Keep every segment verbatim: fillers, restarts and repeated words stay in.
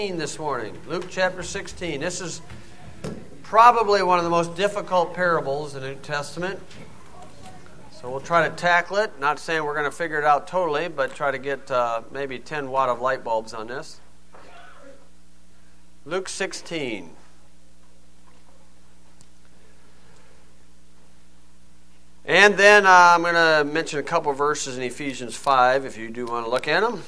This morning, Luke chapter sixteen. This is probably one of the most difficult parables in the New Testament. So we'll try to tackle it. Not saying we're going to figure it out totally, but try to get uh, maybe ten watt of light bulbs on this. Luke sixteen. And then uh, I'm going to mention a couple verses in Ephesians five if you do want to look at them.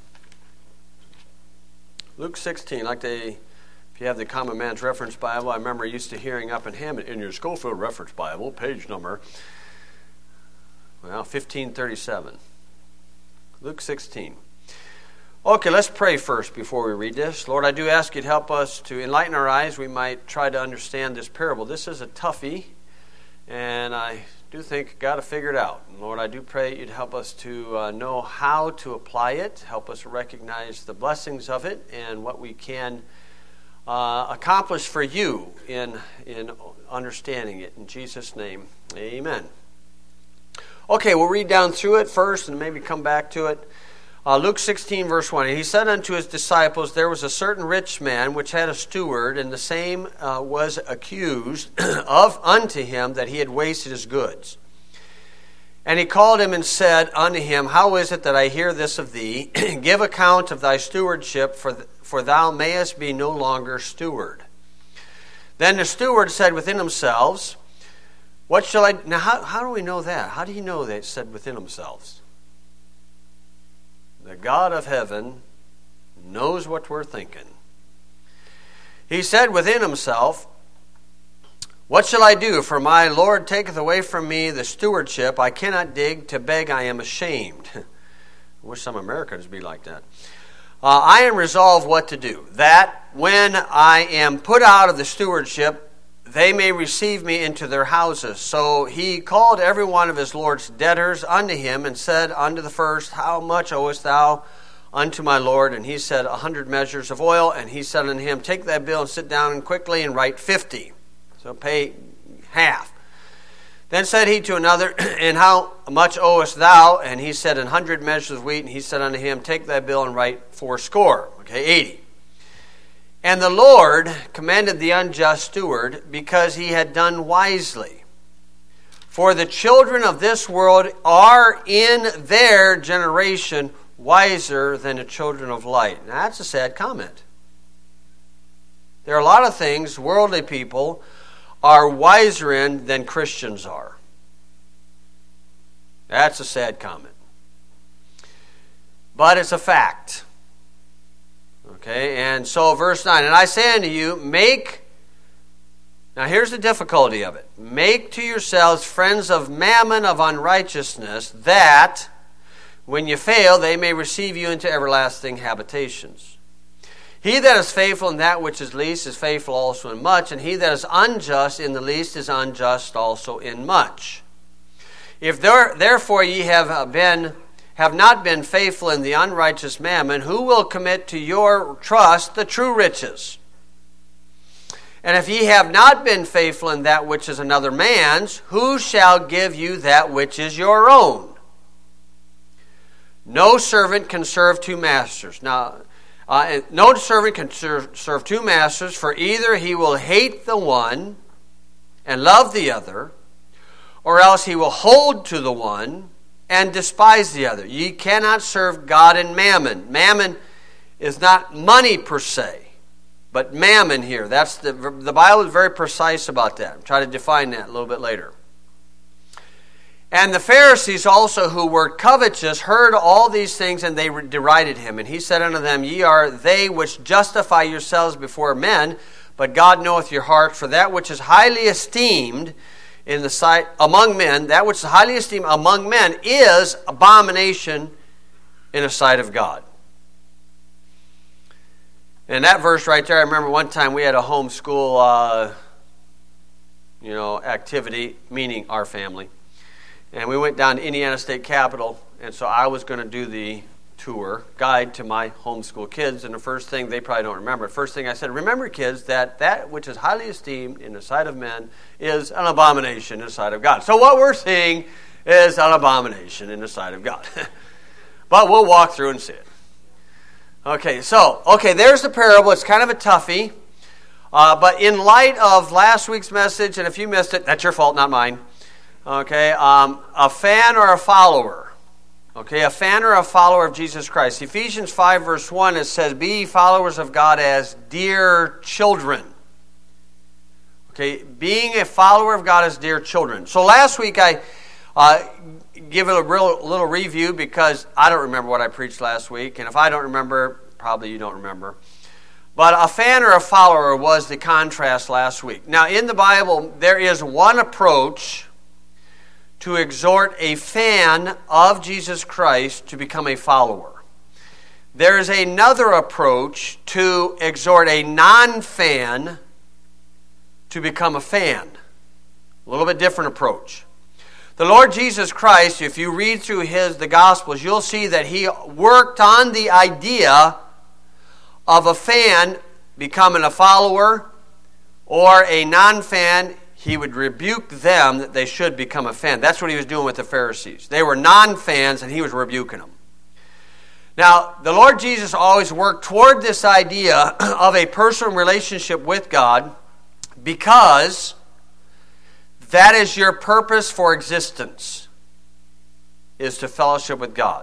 Luke sixteen, like they, if you have the Common Man's Reference Bible, I remember used to hearing up in Hammond, in your Schofield Reference Bible, page number, well, fifteen thirty-seven. Luke sixteen. Okay, let's pray first before we read this. Lord, I do ask you to help us to enlighten our eyes. We might try to understand this parable. This is a toughie, and I do think got to figure it out. And Lord, I do pray you'd help us to uh, know how to apply it, help us recognize the blessings of it and what we can uh, accomplish for you in, in understanding it. In Jesus' name, amen. Okay, we'll read down through it first and maybe come back to it. Uh, Luke sixteen, verse one. And he said unto his disciples, there was a certain rich man which had a steward, and the same uh, was accused of unto him that he had wasted his goods. And he called him and said unto him, how is it that I hear this of thee? Give account of thy stewardship, for, th- for thou mayest be no longer steward. Then the steward said within themselves, what shall I... Now, how, how do we know that? How do you know they said within themselves? The God of heaven knows what we're thinking. He said within himself, what shall I do? For my Lord taketh away from me the stewardship. I cannot dig, to beg I am ashamed. I wish some Americans be like that. Uh, I am resolved what to do, that when I am put out of the stewardship, they may receive me into their houses. So he called every one of his Lord's debtors unto him, and said unto the first, how much owest thou unto my Lord? And he said, a hundred measures of oil. And he said unto him, take that bill and sit down and quickly and write fifty. So pay half. Then said he to another, and how much owest thou? And he said, an hundred measures of wheat. And he said unto him, take that bill and write fourscore. Okay, eighty. And the Lord commended the unjust steward, because he had done wisely. For the children of this world are in their generation wiser than the children of light. Now, that's a sad comment. There are a lot of things worldly people are wiser in than Christians are. That's a sad comment. But it's a fact. Okay, and so verse nine, and I say unto you, make, now here's the difficulty of it, make to yourselves friends of mammon of unrighteousness, that when you fail, they may receive you into everlasting habitations. He that is faithful in that which is least is faithful also in much, and he that is unjust in the least is unjust also in much. If there, therefore ye have been have not been faithful in the unrighteous mammon, who will commit to your trust the true riches? And if ye have not been faithful in that which is another man's, who shall give you that which is your own? No servant can serve two masters. Now, uh, no servant can serve, serve two masters, for either he will hate the one and love the other, or else he will hold to the one and despise the other. Ye cannot serve God and mammon. Mammon is not money per se, but mammon here. That's the the Bible is very precise about that. I'll try to define that a little bit later. And the Pharisees also, who were covetous, heard all these things, and they derided him. And he said unto them, ye are they which justify yourselves before men, but God knoweth your hearts. For that which is highly esteemed in the sight among men, that which is highly esteemed among men is abomination in the sight of God. And that verse right there, I remember one time we had a homeschool, uh, you know, activity, meaning our family, and we went down to Indiana State Capitol, and so I was going to do the tour guide to my homeschool kids, and the first thing, they probably don't remember, the first thing I said, remember kids, that that which is highly esteemed in the sight of men is an abomination in the sight of God. So what we're seeing is an abomination in the sight of God. But we'll walk through and see it. Okay, so, okay, there's the parable. It's kind of a toughie. Uh, but in light of last week's message, and if you missed it, that's your fault, not mine. Okay, um, a fan or a follower. Okay, a fan or a follower of Jesus Christ. Ephesians five verse one, it says, be ye followers of God as dear children. Okay, being a follower of God as dear children. So last week I uh, give it a real little review because I don't remember what I preached last week. And if I don't remember, probably you don't remember. But a fan or a follower was the contrast last week. Now in the Bible, there is one approach to exhort a fan of Jesus Christ to become a follower. There is another approach to exhort a non-fan to become a fan. A little bit different approach. The Lord Jesus Christ, if you read through his the Gospels, you'll see that he worked on the idea of a fan becoming a follower or a non-fan. He would rebuke them that they should become a fan. That's what he was doing with the Pharisees. They were non-fans and he was rebuking them. Now, the Lord Jesus always worked toward this idea of a personal relationship with God because that is your purpose for existence, is to fellowship with God.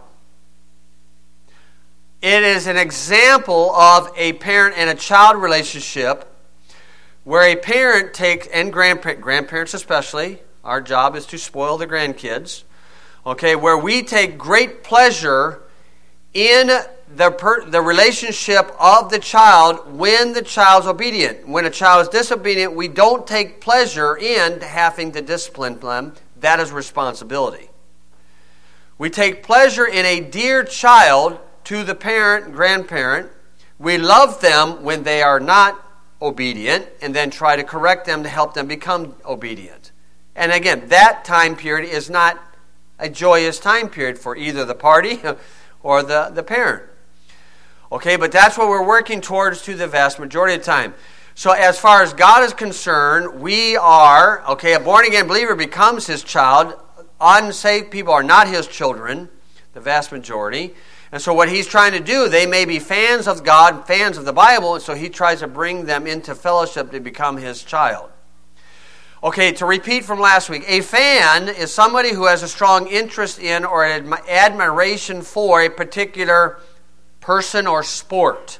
It is an example of a parent and a child relationship where a parent takes, and grandpa- grandparents especially, our job is to spoil the grandkids, okay, where we take great pleasure in the per, the relationship of the child when the child's obedient. When a child is disobedient, we don't take pleasure in having to discipline them. That is responsibility. We take pleasure in a dear child to the parent and grandparent. We love them when they are not obedient and then try to correct them to help them become obedient. And again, that time period is not a joyous time period for either the party or the, the parent. Okay, but that's what we're working towards to the vast majority of the time. So as far as God is concerned, we are, okay, a born-again believer becomes his child. Unsaved people are not his children, the vast majority. And so what he's trying to do, they may be fans of God, fans of the Bible, and so he tries to bring them into fellowship to become his child. Okay, to repeat from last week, a fan is somebody who has a strong interest in or admiration for a particular person or sport.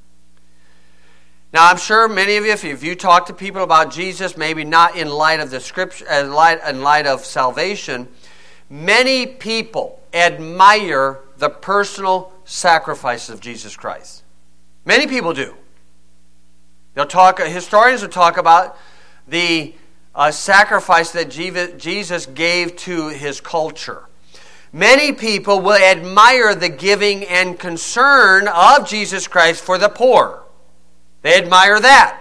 Now, I'm sure many of you, if you talk to people about Jesus, maybe not in light of the scripture, in light, in light of salvation, many people admire the personal sacrifices of Jesus Christ. Many people do. They'll talk. Historians will talk about the uh, sacrifice that Jesus gave to his culture. Many people will admire the giving and concern of Jesus Christ for the poor. They admire that.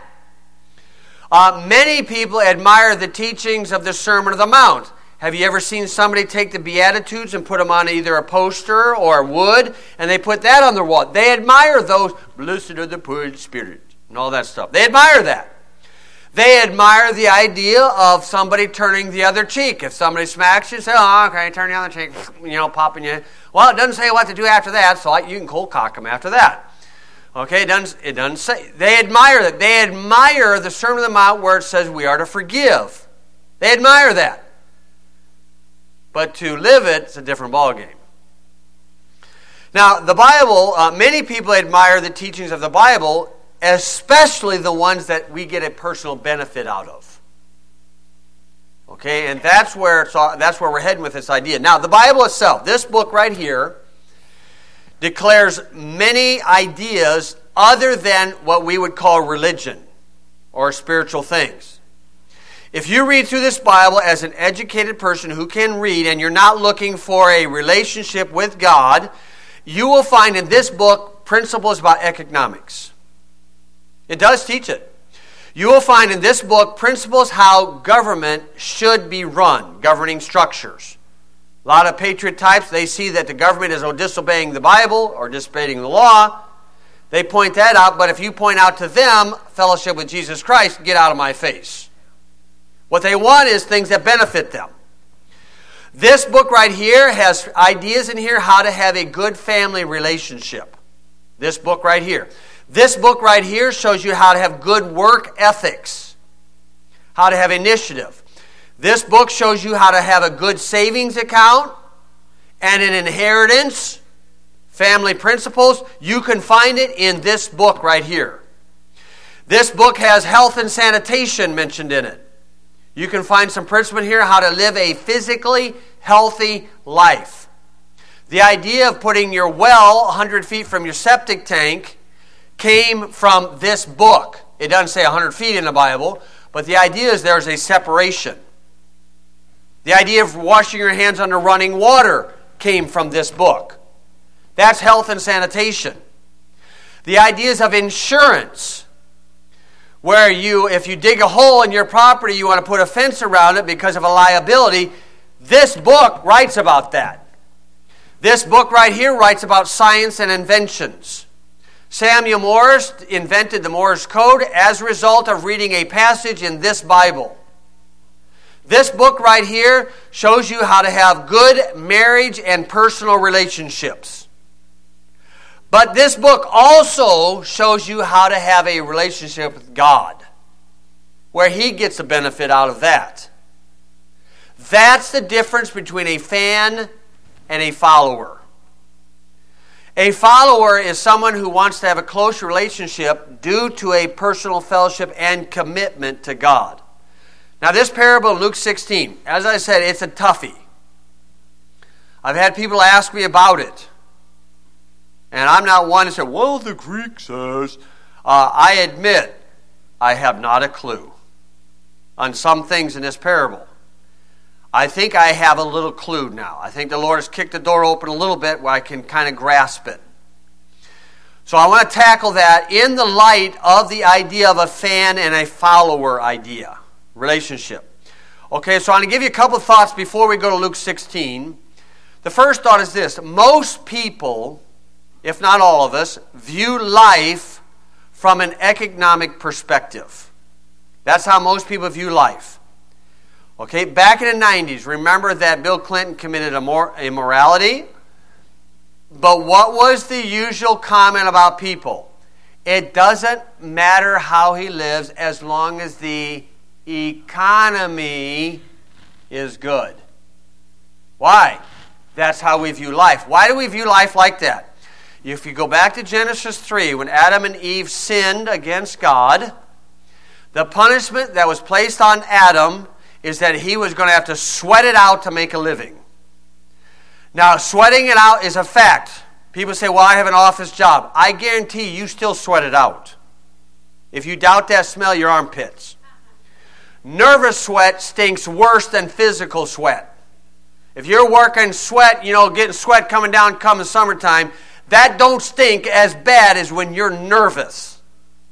Uh, many people admire the teachings of the Sermon on the Mount. Have you ever seen somebody take the Beatitudes and put them on either a poster or wood, and they put that on their wall? They admire those, blessed are the poor in spirit, and all that stuff. They admire that. They admire the idea of somebody turning the other cheek. If somebody smacks you, say, oh, okay, turn the other cheek, you know, popping you. Well, it doesn't say what to do after that, so you can cold cock them after that. Okay, it doesn't, it doesn't say. They admire that. They admire the Sermon on the Mount where it says we are to forgive. They admire that. But to live it, it's a different ballgame. Now, the Bible, uh, many people admire the teachings of the Bible, especially the ones that we get a personal benefit out of. Okay, and that's where it's all, that's where we're heading with this idea. Now, the Bible itself, this book right here, declares many ideas other than what we would call religion or spiritual things. If you read through this Bible as an educated person who can read and you're not looking for a relationship with God, you will find in this book principles about economics. It does teach it. You will find in this book principles how government should be run, governing structures. A lot of patriot types, they see that the government is disobeying the Bible or disobeying the law. They point that out, but if you point out to them, fellowship with Jesus Christ, get out of my face. What they want is things that benefit them. This book right here has ideas in here how to have a good family relationship. This book right here. This book right here shows you how to have good work ethics, how to have initiative. This book shows you how to have a good savings account and an inheritance, family principles. You can find it in this book right here. This book has health and sanitation mentioned in it. You can find some principles here how to live a physically healthy life. The idea of putting your well one hundred feet from your septic tank came from this book. It doesn't say one hundred feet in the Bible, but the idea is there's a separation. The idea of washing your hands under running water came from this book. That's health and sanitation. The ideas of insurance, where you, if you dig a hole in your property, you want to put a fence around it because of a liability. This book writes about that. This book right here writes about science and inventions. Samuel Morse invented the Morse code as a result of reading a passage in this Bible. This book right here shows you how to have good marriage and personal relationships. But this book also shows you how to have a relationship with God, where He gets a benefit out of that. That's the difference between a fan and a follower. A follower is someone who wants to have a close relationship due to a personal fellowship and commitment to God. Now this parable in Luke sixteen, as I said, it's a toughie. I've had people ask me about it. And I'm not one to say, well, the Greek says. Uh, I admit, I have not a clue on some things in this parable. I think I have a little clue now. I think the Lord has kicked the door open a little bit where I can kind of grasp it. So I want to tackle that in the light of the idea of a fan and a follower idea, relationship. Okay, so I'm going to give you a couple of thoughts before we go to Luke sixteen. The first thought is this. Most people, if not all of us, view life from an economic perspective. That's how most people view life. Okay, back in the nineties, remember that Bill Clinton committed immorality? But what was the usual comment about people? It doesn't matter how he lives as long as the economy is good. Why? That's how we view life. Why do we view life like that? If you go back to Genesis three, when Adam and Eve sinned against God, the punishment that was placed on Adam is that he was going to have to sweat it out to make a living. Now, sweating it out is a fact. People say, well, I have an office job. I guarantee you still sweat it out. If you doubt that, smell your armpits. Nervous sweat stinks worse than physical sweat. If you're working sweat, you know, getting sweat coming down come the summertime, that don't stink as bad as when you're nervous.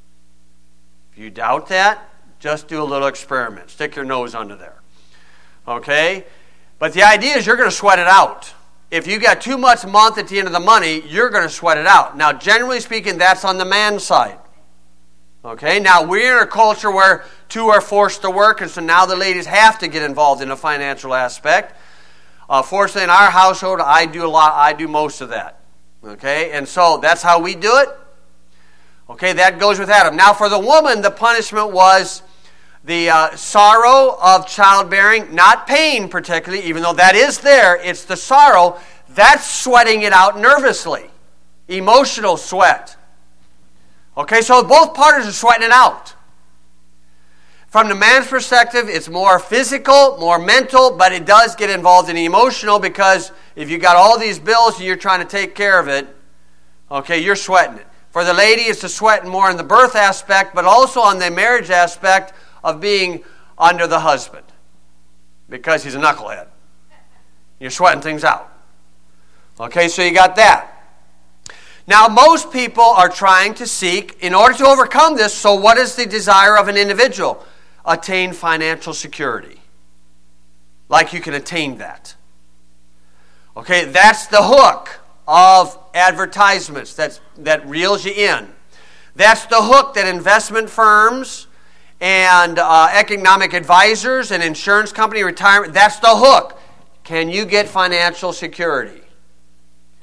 If you doubt that, just do a little experiment. Stick your nose under there. Okay? But the idea is you're going to sweat it out. If you got too much month at the end of the money, you're going to sweat it out. Now, generally speaking, that's on the man's side. Okay? Now, we're in a culture where two are forced to work, and so now the ladies have to get involved in the financial aspect. Uh, fortunately, in our household, I do a lot. I do most of that. Okay? And so that's how we do it. Okay, that goes with Adam. Now, for the woman, the punishment was the uh, sorrow of childbearing, not pain particularly, even though that is there. It's the sorrow. That's sweating it out nervously. Emotional sweat. Okay, so both parties are sweating it out. From the man's perspective, it's more physical, more mental, but it does get involved in emotional because if you got all these bills and you're trying to take care of it, okay, you're sweating it. For the lady, it's the sweating more in the birth aspect, but also on the marriage aspect of being under the husband because he's a knucklehead. You're sweating things out. Okay, so you got that. Now, most people are trying to seek, in order to overcome this, so what is the desire of an individual? Attain financial security. Like you can attain that. Okay, that's the hook of advertisements that's, that reels you in. That's the hook that investment firms and uh, economic advisors and insurance company retirement, that's the hook. Can you get financial security?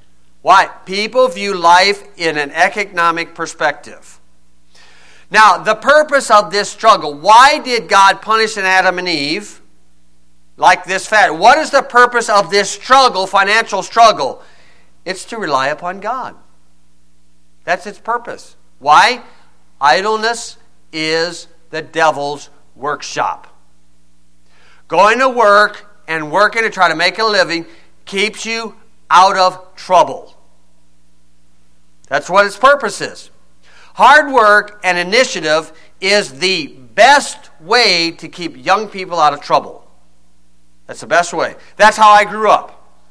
Why? People view life in an economic perspective. Now, the purpose of this struggle, why did God punish Adam and Eve like this fat? What is the purpose of this struggle, financial struggle? It's to rely upon God. That's its purpose. Why? Idleness is the devil's workshop. Going to work and working to try to make a living keeps you out of trouble. That's what its purpose is. Hard work and initiative is the best way to keep young people out of trouble. That's the best way. That's how I grew up.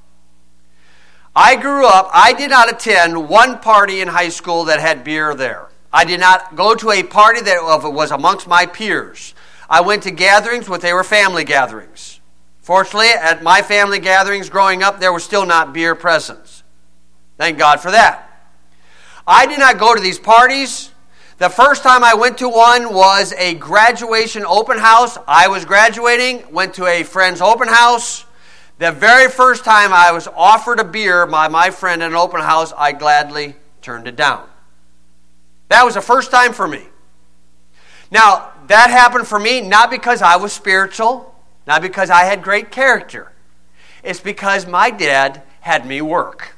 I grew up, I did not attend one party in high school that had beer there. I did not go to a party that was amongst my peers. I went to gatherings, but they were family gatherings. Fortunately, at my family gatherings growing up, there was still not beer present. Thank God for that. I did not go to these parties. The first time I went to one was a graduation open house. I was graduating, went to a friend's open house. The very first time I was offered a beer by my friend at an open house, I gladly turned it down. That was the first time for me. Now, that happened for me not because I was spiritual, not because I had great character. It's because my dad had me work.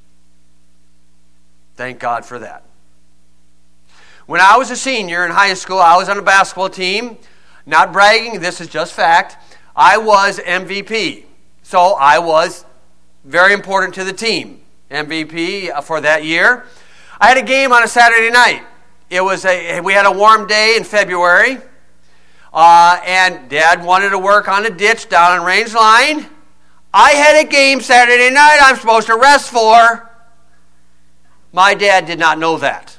Thank God for that. When I was a senior in high school, I was on a basketball team. Not bragging, this is just fact. I was M V P. So I was very important to the team. M V P for that year. I had a game on a Saturday night. It was a we had a warm day in February. Uh, and Dad wanted to work on a ditch down in Range Line. I had a game Saturday night I'm supposed to rest for. My dad did not know that.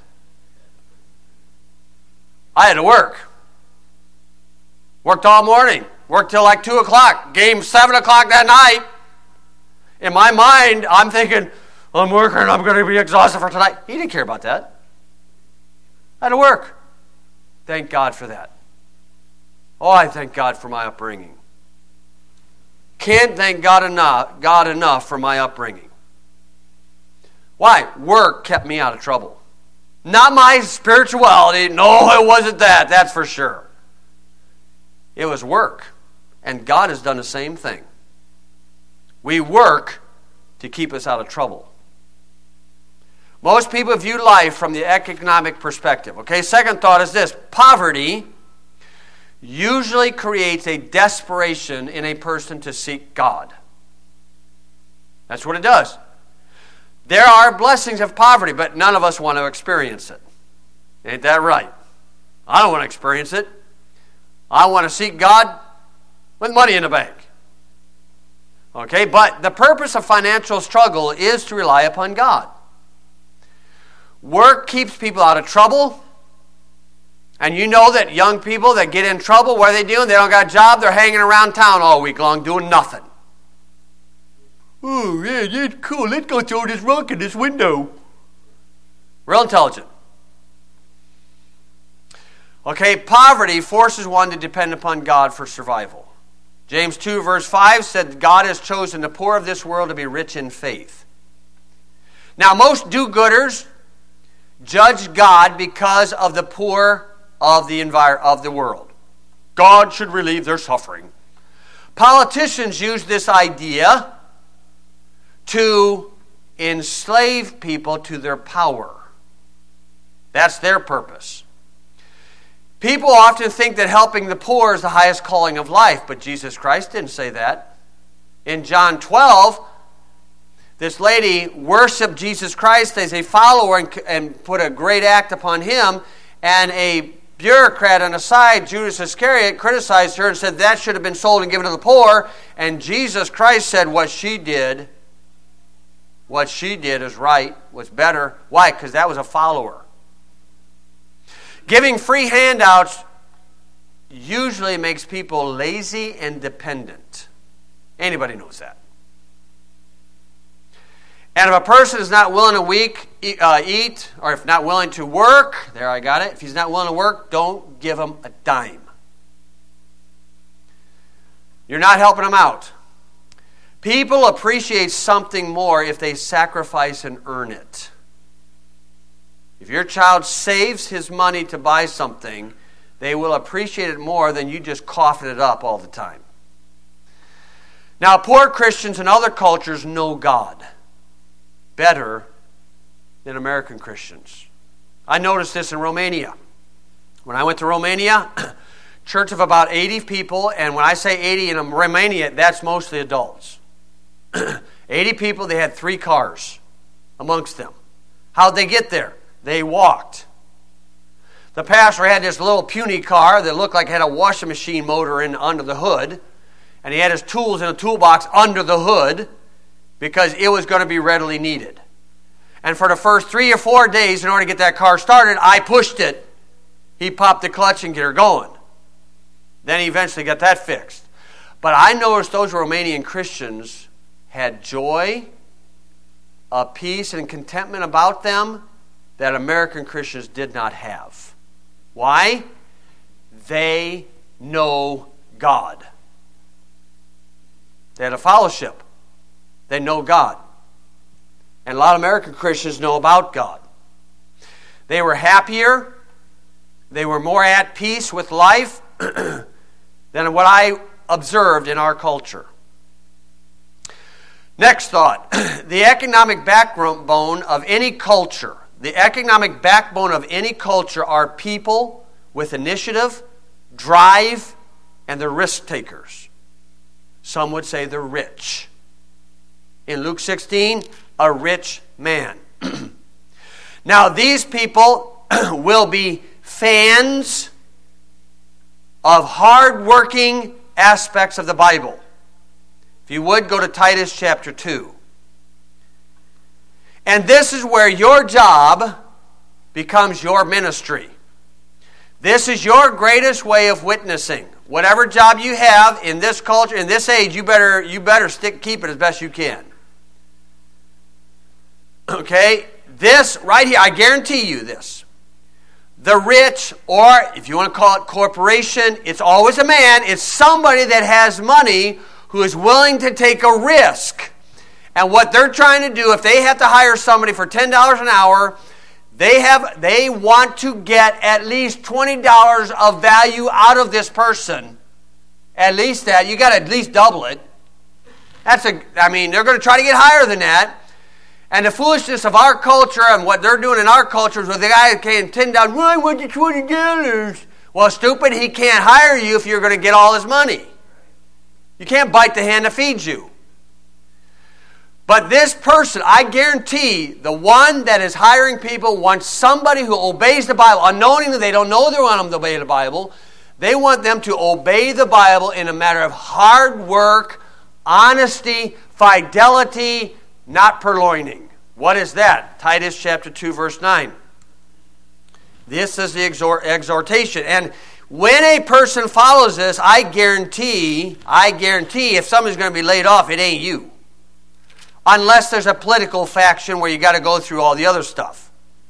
I had to work. Worked all morning. Worked till like two o'clock. Game seven o'clock that night. In my mind, I'm thinking, I'm working, I'm going to be exhausted for tonight. He didn't care about that. I had to work. Thank God for that. Oh, I thank God for my upbringing. Can't thank God enough, God enough for my upbringing. Why? Work kept me out of trouble. Not my spirituality. No, it wasn't that. That's for sure. It was work. And God has done the same thing. We work to keep us out of trouble. Most people view life from the economic perspective. Okay, second thought is this. Poverty usually creates a desperation in a person to seek God. That's what it does. There are blessings of poverty, but none of us want to experience it. Ain't that right? I don't want to experience it. I want to seek God with money in the bank. Okay, but the purpose of financial struggle is to rely upon God. Work keeps people out of trouble. And you know that young people that get in trouble, what are they doing? They don't got a job. They're hanging around town all week long doing nothing. Oh, yeah, that's cool. Let's go throw this rock in this window. Real intelligent. Okay, poverty forces one to depend upon God for survival. James two verse five said, God has chosen the poor of this world to be rich in faith. Now, most do-gooders judge God because of the poor of the envir- of the world. God should relieve their suffering. Politicians use this idea to enslave people to their power. That's their purpose. People often think that helping the poor is the highest calling of life, but Jesus Christ didn't say that. In John twelve, this lady worshiped Jesus Christ as a follower and, and put a great act upon him, and a bureaucrat on the side, Judas Iscariot, criticized her and said that should have been sold and given to the poor, and Jesus Christ said what she did, what she did is right, was better. Why? Because that was a follower. Giving free handouts usually makes people lazy and dependent. Anybody knows that. And if a person is not willing to week, uh, eat, or if not willing to work, there I got it. If he's not willing to work, don't give him a dime. You're not helping him out. People appreciate something more if they sacrifice and earn it. If your child saves his money to buy something, they will appreciate it more than you just coughing it up all the time. Now, poor Christians in other cultures know God better than American Christians. I noticed this in Romania. When I went to Romania, church of about eighty people, and when I say eighty in Romania, that's mostly adults. eighty people, they had three cars amongst them. How'd they get there? They walked. The pastor had this little puny car that looked like it had a washing machine motor in under the hood, and he had his tools in a toolbox under the hood because it was going to be readily needed. And for the first three or four days, in order to get that car started, I pushed it. He popped the clutch and get her going. Then he eventually got that fixed. But I noticed those Romanian Christians had joy, a peace and contentment about them that American Christians did not have. Why? They know God. They had a fellowship. They know God. And a lot of American Christians know about God. They were happier. They were more at peace with life than what I observed in our culture. Next thought. The economic backbone of any culture, the economic backbone of any culture are people with initiative, drive, and they're risk takers. Some would say they're rich. In Luke sixteen, a rich man. Now, these people will be fans of hard-working aspects of the Bible. If you would, go to Titus chapter two. And this is where your job becomes your ministry. This is your greatest way of witnessing. Whatever job you have in this culture, in this age, you better you better stick keep it as best you can. Okay? This right here, I guarantee you this. The rich, or if you want to call it corporation, it's always a man. It's somebody that has money who is willing to take a risk. And what they're trying to do, if they have to hire somebody for ten dollars an hour, they have they want to get at least twenty dollars of value out of this person. At least that. You got to at least double it. That's a, I mean, they're going to try to get higher than that. And the foolishness of our culture and what they're doing in our culture is with the guy paying ten dollars, well, I want you twenty dollars. Well, stupid, he can't hire you if you're going to get all his money. You can't bite the hand that feeds you. But this person, I guarantee, the one that is hiring people wants somebody who obeys the Bible. Unknowingly, they don't know they want them to obey the Bible. They want them to obey the Bible in a matter of hard work, honesty, fidelity, not purloining. What is that? Titus chapter two, verse nine. This is the exhort, exhortation. And when a person follows this, I guarantee, I guarantee if somebody's going to be laid off, it ain't you. Unless there's a political faction where you got to go through all the other stuff.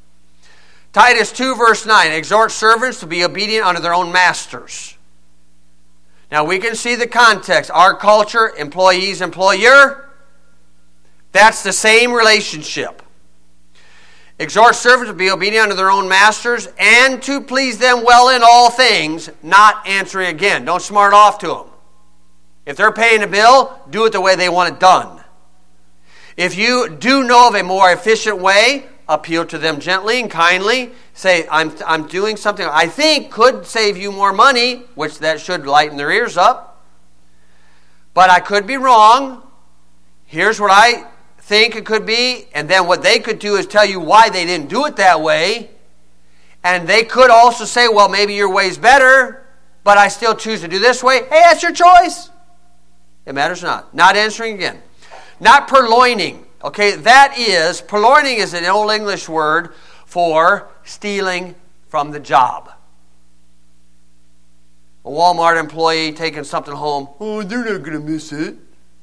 Titus two, verse nine. Exhort servants to be obedient unto their own masters. Now we can see the context. Our culture, employees, employer. That's the same relationship. Exhort servants to be obedient unto their own masters and to please them well in all things, not answering again. Don't smart off to them. If they're paying a bill, do it the way they want it done. If you do know of a more efficient way, appeal to them gently and kindly. Say, I'm, I'm doing something I think could save you more money, which that should lighten their ears up. But I could be wrong. Here's what I think it could be. And then what they could do is tell you why they didn't do it that way. And they could also say, well, maybe your way's better, but I still choose to do this way. Hey, that's your choice. It matters not. Not answering again. Not purloining. Okay, that is, purloining is an old English word for stealing from the job. A Walmart employee taking something home. Oh, they're not going to miss it.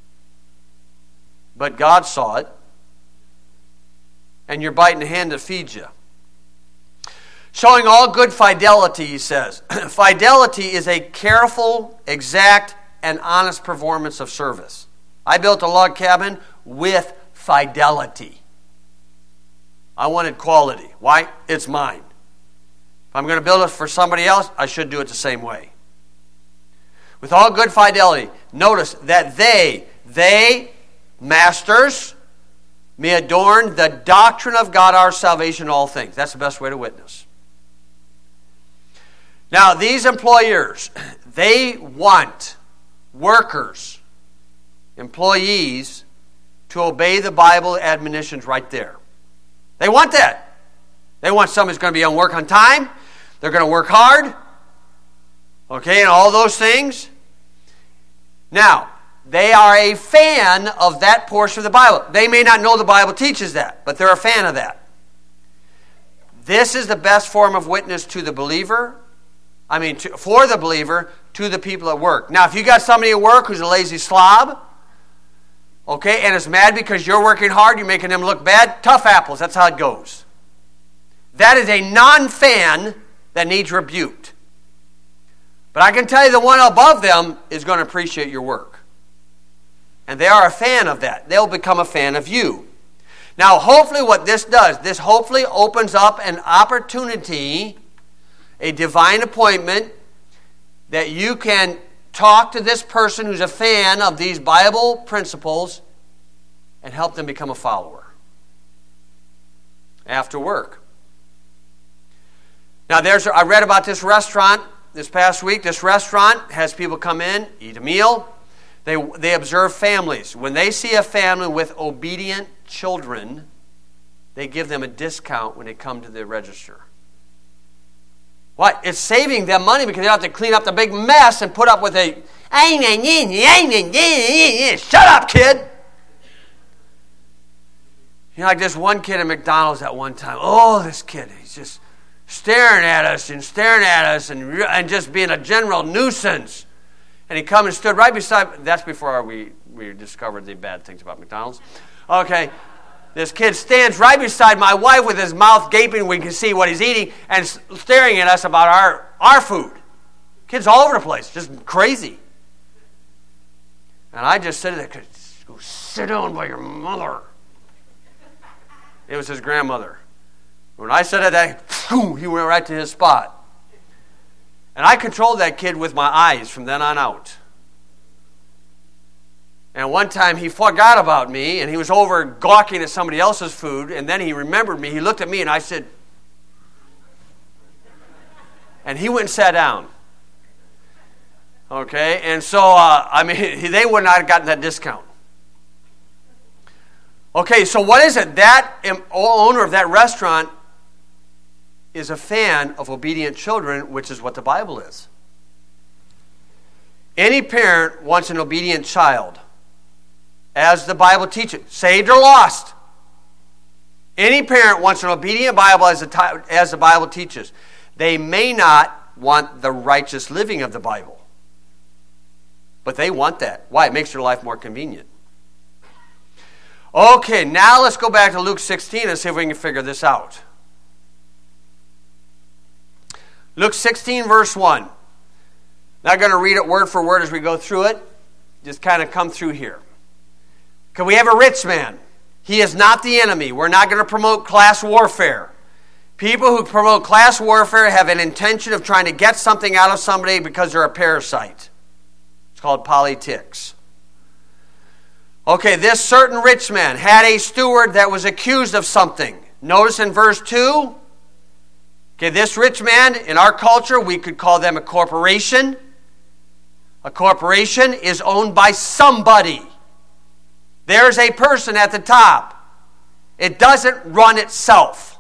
But God saw it. And you're biting the hand that feeds you. Showing all good fidelity, he says. Fidelity is a careful, exact, and honest performance of service. I built a log cabin with fidelity. I wanted quality. Why? It's mine. If I'm going to build it for somebody else, I should do it the same way. With all good fidelity. Notice that they, they, masters, may adorn the doctrine of God, our salvation in all things. That's the best way to witness. Now, these employers, they want workers, employees, to obey the Bible admonitions right there. They want that. They want somebody who's going to be on work on time. They're going to work hard. Okay, and all those things. Now, they are a fan of that portion of the Bible. They may not know the Bible teaches that, but they're a fan of that. This is the best form of witness to the believer. I mean, to, for the believer, to the people at work. Now, if you got somebody at work who's a lazy slob, okay, and is mad because you're working hard, you're making them look bad, tough apples, that's how it goes. That is a non-fan that needs rebuked. But I can tell you the one above them is going to appreciate your work. And they are a fan of that. They'll become a fan of you. Now, hopefully what this does, this hopefully opens up an opportunity, a divine appointment, that you can talk to this person who's a fan of these Bible principles and help them become a follower after work. Now, there's I read about this restaurant this past week. This restaurant has people come in, eat a meal. They, they observe families. When they see a family with obedient children, they give them a discount when they come to the register. What? It's saving them money because they don't have to clean up the big mess and put up with a, shut up, kid. You know, like this one kid at McDonald's at one time. Oh, this kid, he's just staring at us and staring at us and, and just being a general nuisance. And he come and stood right beside, that's before we, we discovered the bad things about McDonald's. Okay. This kid stands right beside my wife with his mouth gaping. We can see what he's eating and staring at us about our, our food. Kids all over the place, just crazy. And I just said to that kid, go sit down by your mother. It was his grandmother. When I said that, he went right to his spot. And I controlled that kid with my eyes from then on out. And one time he forgot about me, and he was over gawking at somebody else's food, and then he remembered me. He looked at me, and I said, and he went and sat down. Okay, and so, uh, I mean, they would not have gotten that discount. Okay, so what is it? That owner of that restaurant is a fan of obedient children, which is what the Bible is. Any parent wants an obedient child, as the Bible teaches, saved or lost. Any parent wants an obedient Bible as the, as the Bible teaches. They may not want the righteous living of the Bible, but they want that. Why? It makes their life more convenient. Okay, now let's go back to Luke sixteen and see if we can figure this out. Luke sixteen, verse one. Not going to read it word for word as we go through it. Just kind of come through here. Can we have a rich man? He is not the enemy. We're not going to promote class warfare. People who promote class warfare have an intention of trying to get something out of somebody because they're a parasite. It's called politics. Okay, this certain rich man had a steward that was accused of something. Notice in verse two, okay, this rich man, in our culture, we could call them a corporation. A corporation is owned by somebody. There's a person at the top. It doesn't run itself.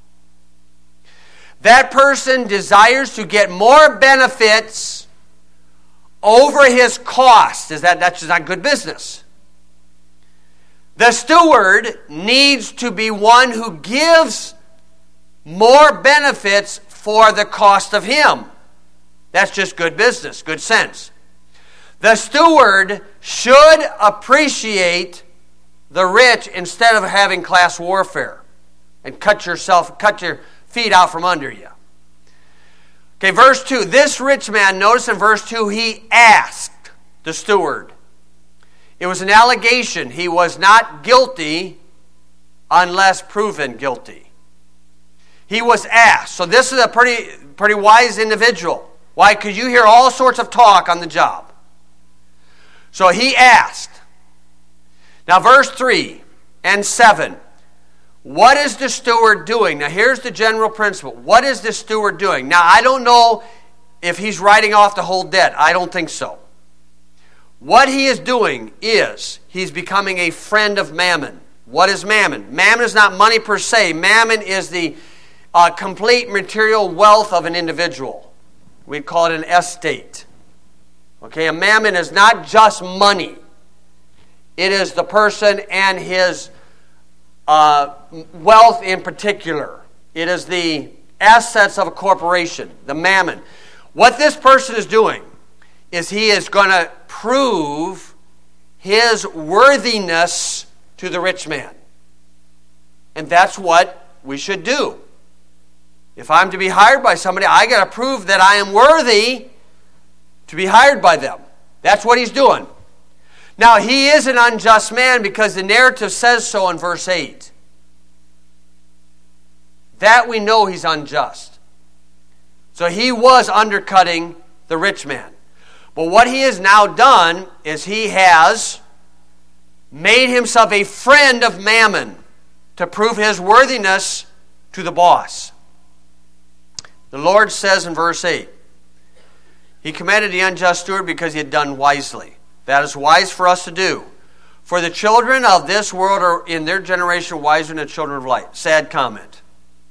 That person desires to get more benefits over his cost. Is that that's just not good business? The steward needs to be one who gives more benefits for the cost of him. That's just good business, good sense. The steward should appreciate the rich instead of having class warfare and cut yourself, cut your feet out from under you. Okay, verse two. This rich man, notice in verse two, he asked the steward It was an allegation. He was not guilty unless proven guilty. He was asked. So this is a pretty, pretty wise individual. Why? Because you hear all sorts of talk on the job. So he asked. Now verse three and seven. What is the steward doing? Now here's the general principle. What is the steward doing? Now I don't know if he's writing off the whole debt. I don't think so. What he is doing is he's becoming a friend of mammon. What is mammon? Mammon is not money per se. Mammon is the uh, complete material wealth of an individual. We'd call it an estate. Okay, a mammon is not just money. It is the person and his uh, wealth in particular. It is the assets of a corporation, the mammon. What this person is doing is he is going to prove his worthiness to the rich man. And that's what we should do. If I'm to be hired by somebody, I got to prove that I am worthy to be hired by them. That's what he's doing. Now, he is an unjust man because the narrative says so in verse eight. That we know he's unjust. So he was undercutting the rich man. But what he has now done is he has made himself a friend of mammon to prove his worthiness to the boss. The Lord says in verse eight, He commended the unjust steward because he had done wisely. That is wise for us to do. For the children of this world are in their generation wiser than the children of light. Sad comment.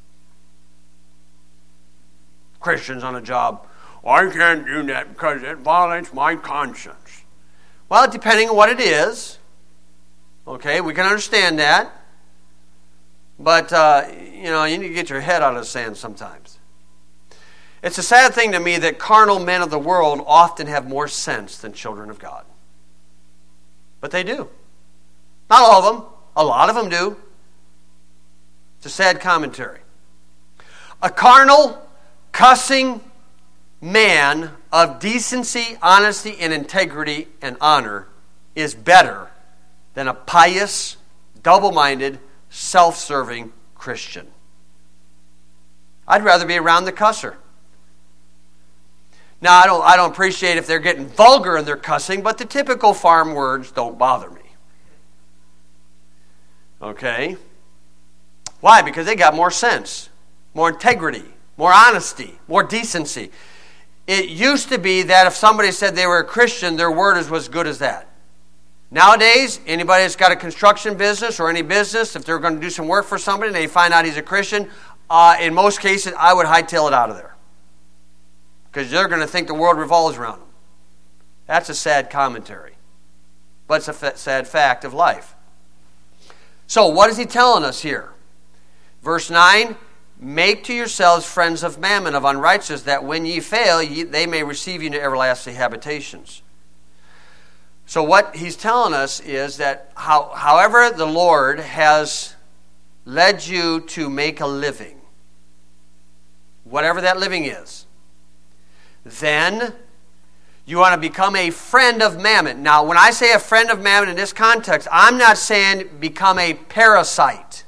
Christians on a job, I can't do that because it violates my conscience. Well, depending on what it is, okay, we can understand that. But, uh, you know, you need to get your head out of the sand sometimes. It's a sad thing to me that carnal men of the world often have more sense than children of God. But they do. Not all of them. A lot of them do. It's a sad commentary. A carnal, cussing man of decency, honesty, and integrity and honor is better than a pious, double-minded, self-serving Christian. I'd rather be around the cusser. Now, I don't, I don't appreciate if they're getting vulgar in their cussing, but the typical farm words don't bother me. Okay? Why? Because they got more sense, more integrity, more honesty, more decency. It used to be that if somebody said they were a Christian, their word is as good as that. Nowadays, anybody that's got a construction business or any business, if they're going to do some work for somebody and they find out he's a Christian, uh, in most cases, I would hightail it out of there. Because they're going to think the world revolves around them. That's a sad commentary. But it's a fa- sad fact of life. So what is he telling us here? Verse nine, make to yourselves friends of mammon, of unrighteousness, that when ye fail, ye, they may receive you into everlasting habitations. So what he's telling us is that how, however the Lord has led you to make a living, whatever that living is, then you want to become a friend of mammon. Now, when I say a friend of mammon in this context, I'm not saying become a parasite.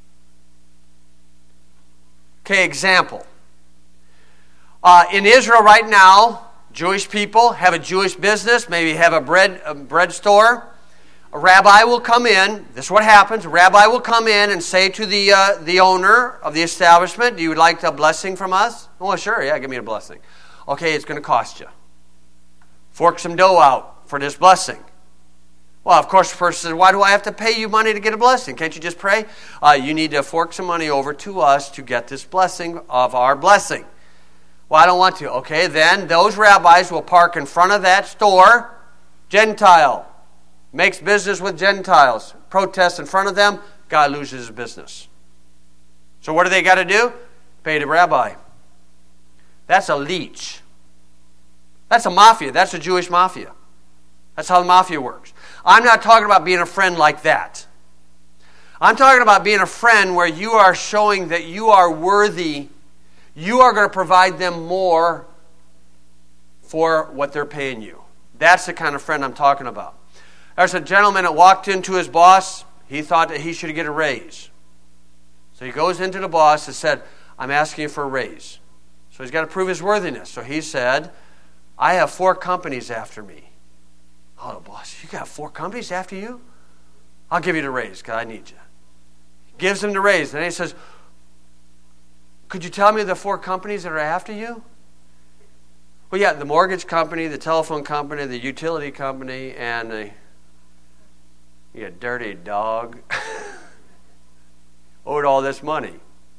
Okay, example. Uh, in Israel right now, Jewish people have a Jewish business, maybe have a bread, a bread store. A rabbi will come in. This is what happens. A rabbi will come in and say to the uh, the owner of the establishment, do you like a blessing from us? Oh, sure, yeah, give me a blessing. Okay, it's going to cost you. Fork some dough out for this blessing. Well, of course, the person says, why do I have to pay you money to get a blessing? Can't you just pray? Uh, you need to fork some money over to us to get this blessing of our blessing. Well, I don't want to. Okay, then those rabbis will park in front of that store. Gentile. Makes business with Gentiles. Protests in front of them. Guy loses his business. So what do they got to do? Pay the rabbi. That's a leech. That's a mafia. That's a Jewish mafia. That's how the mafia works. I'm not talking about being a friend like that. I'm talking about being a friend where you are showing that you are worthy. You are going to provide them more for what they're paying you. That's the kind of friend I'm talking about. There's a gentleman that walked into his boss. He thought that he should get a raise. So he goes into the boss and said, I'm asking you for a raise. So he's got to prove his worthiness. So he said, I have four companies after me. Oh, the boss, you got four companies after you? I'll give you the raise because I need you. Gives him the raise. Then he says, could you tell me the four companies that are after you? Well, yeah, the mortgage company, the telephone company, the utility company, and the, you dirty dog, owed all this money.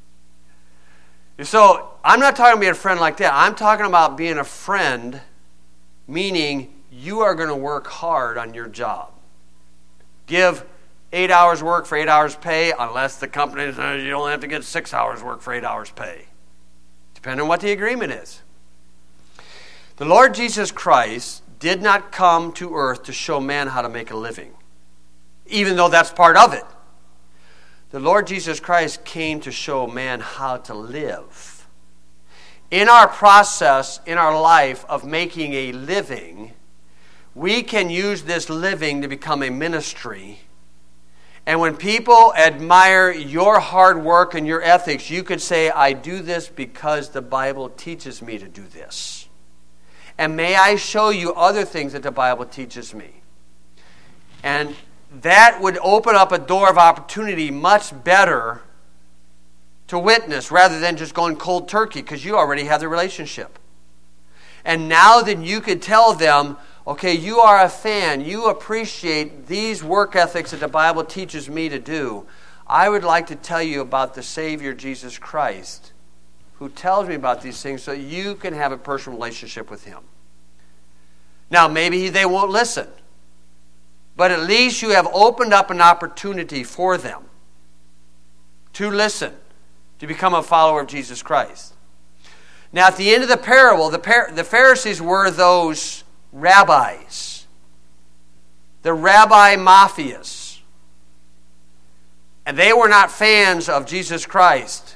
So I'm not talking about being a friend like that. I'm talking about being a friend, meaning you are going to work hard on your job. Give eight hours work for eight hours pay, unless the company says you only have to get six hours work for eight hours pay, depending on what the agreement is. The Lord Jesus Christ did not come to earth to show man how to make a living, even though that's part of it. The Lord Jesus Christ came to show man how to live. In our process, in our life of making a living, we can use this living to become a ministry. And when people admire your hard work and your ethics, you could say, I do this because the Bible teaches me to do this. And may I show you other things that the Bible teaches me. And that would open up a door of opportunity much better to witness rather than just going cold turkey because you already have the relationship. And now then you could tell them, okay, you are a fan. You appreciate these work ethics that the Bible teaches me to do. I would like to tell you about the Savior, Jesus Christ, who tells me about these things so you can have a personal relationship with Him. Now, maybe they won't listen. But at least you have opened up an opportunity for them to listen, to become a follower of Jesus Christ. Now, at the end of the parable, the, par- the Pharisees were those rabbis, the rabbi mafias. And they were not fans of Jesus Christ.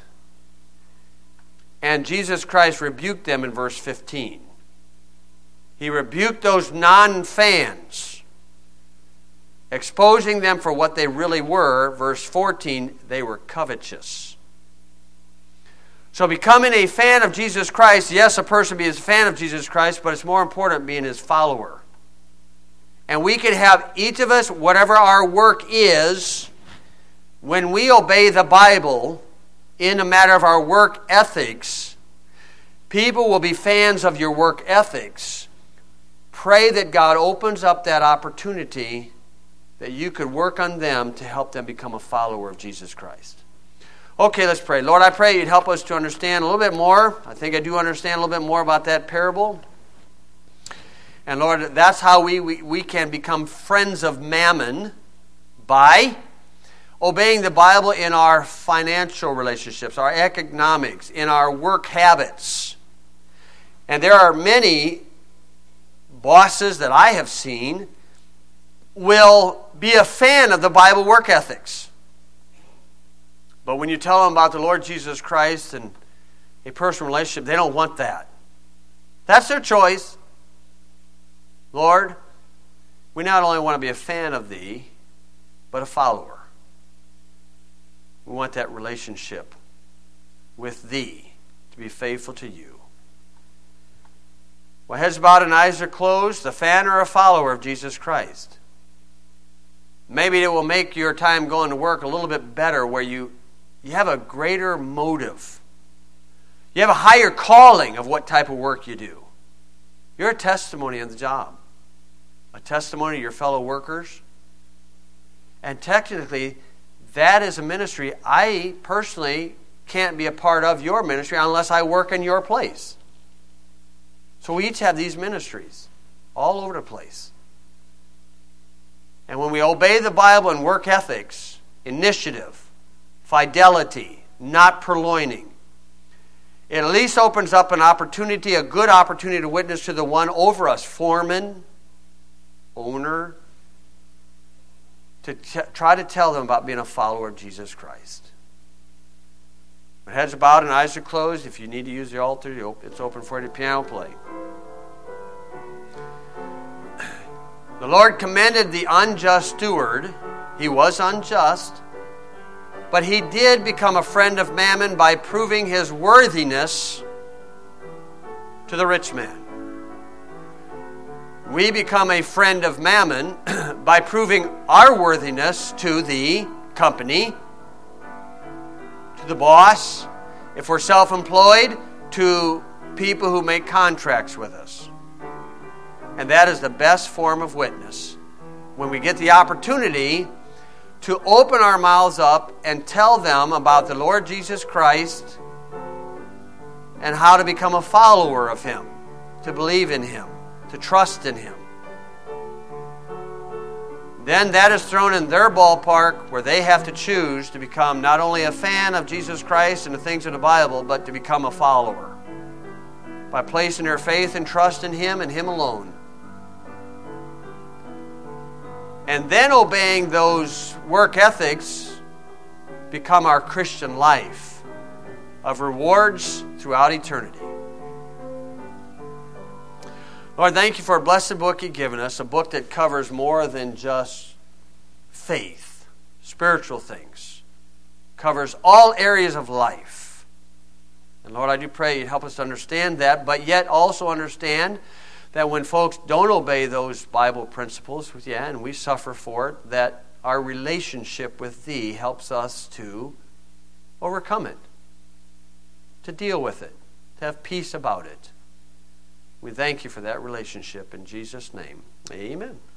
And Jesus Christ rebuked them in verse fifteen. He rebuked those non-fans, exposing them for what they really were. Verse fourteen, they were covetous. So becoming a fan of Jesus Christ, yes, a person be a fan of Jesus Christ, but it's more important being His follower. And we can have, each of us, whatever our work is, when we obey the Bible in a matter of our work ethics, people will be fans of your work ethics. Pray that God opens up that opportunity that you could work on them to help them become a follower of Jesus Christ. Okay, let's pray. Lord, I pray You'd help us to understand a little bit more. I think I do understand a little bit more about that parable. And Lord, that's how we, we, we can become friends of mammon, by obeying the Bible in our financial relationships, our economics, in our work habits. And there are many bosses that I have seen will be a fan of the Bible work ethics. But when you tell them about the Lord Jesus Christ and a personal relationship, they don't want that. That's their choice. Lord, we not only want to be a fan of Thee, but a follower. We want that relationship with Thee, to be faithful to You. While heads bowed and eyes are closed, a fan or a follower of Jesus Christ. Maybe it will make your time going to work a little bit better, where you, you have a greater motive. You have a higher calling of what type of work you do. You're a testimony on the job. A testimony to your fellow workers. And technically, that is a ministry. I personally can't be a part of your ministry unless I work in your place. So we each have these ministries all over the place. And when we obey the Bible and work ethics, initiative, fidelity, not purloining, it at least opens up an opportunity, a good opportunity to witness to the one over us, foreman, owner, to t- try to tell them about being a follower of Jesus Christ. When heads are bowed and eyes are closed, if you need to use the altar, it's open for you to piano play. The Lord commended the unjust steward. He was unjust, but he did become a friend of mammon by proving his worthiness to the rich man. We become a friend of mammon by proving our worthiness to the company, to the boss, if we're self-employed, to people who make contracts with us. And that is the best form of witness. When we get the opportunity to open our mouths up and tell them about the Lord Jesus Christ and how to become a follower of Him, to believe in Him, to trust in Him. Then that is thrown in their ballpark where they have to choose to become not only a fan of Jesus Christ and the things of the Bible, but to become a follower by placing their faith and trust in Him and Him alone. And then obeying those work ethics become our Christian life of rewards throughout eternity. Lord, thank you for a blessed book you've given us, a book that covers more than just faith, spiritual things, covers all areas of life. And Lord, I do pray you'd help us to understand that, but yet also understand that when folks don't obey those Bible principles, yeah, and we suffer for it, that our relationship with Thee helps us to overcome it, to deal with it, to have peace about it. We thank you for that relationship in Jesus' name. Amen.